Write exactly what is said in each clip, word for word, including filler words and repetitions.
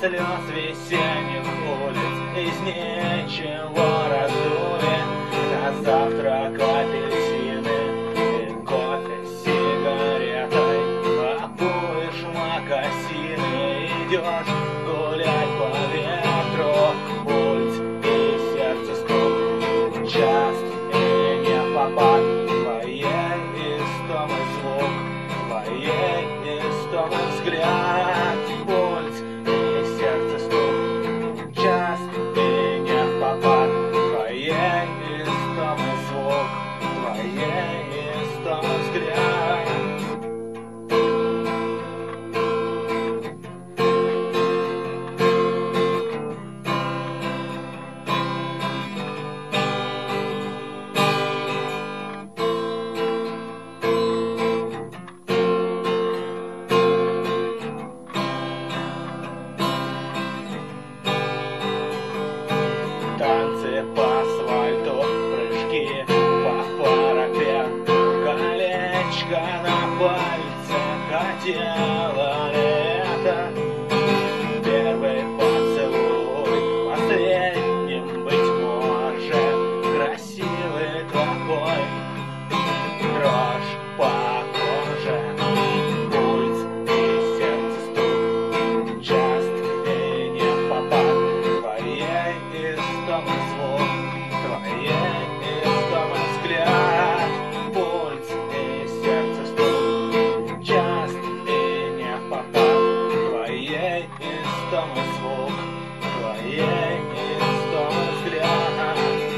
слез весенних улиц из ничего раздули. На завтрак апельсины и кофе с сигаретой. Обуешь мокасины, идешь гулять по ветру. Пульс и сердце стук, част и не в попад. Твоей истомы звук, твоей истомы взгляд. Пульс и сердце стук, част и не в попад. Твоей истомы звук, твоей истомы взгляд. Танцы по асфальту, прыжки по парапету, колечко на пальце, хотела ли это? Первый поцелуй, последним, быть может, красивый какой, дрожь по коже, пульс и сердце стук, част и не в попад. Твоей истомы звук, твоей истомы взгляд. Пульс и сердце стук, част и не в попад. Твоей истомы звук, твоей истомы взгляд.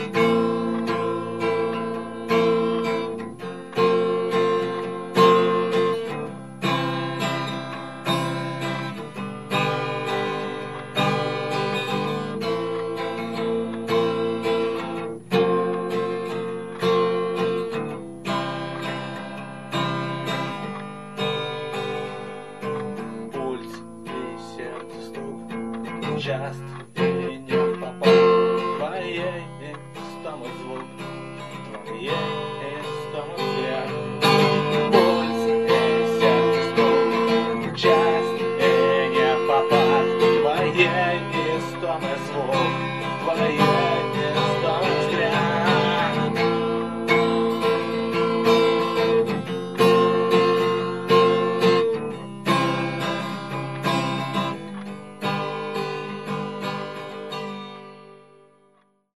Пульс и сердце стук, част и не в попад. Твоей истомы звук, твоей истомы взгляд. Пульс и сердце стук, част и не в попад. Твоей истомы звук, твоей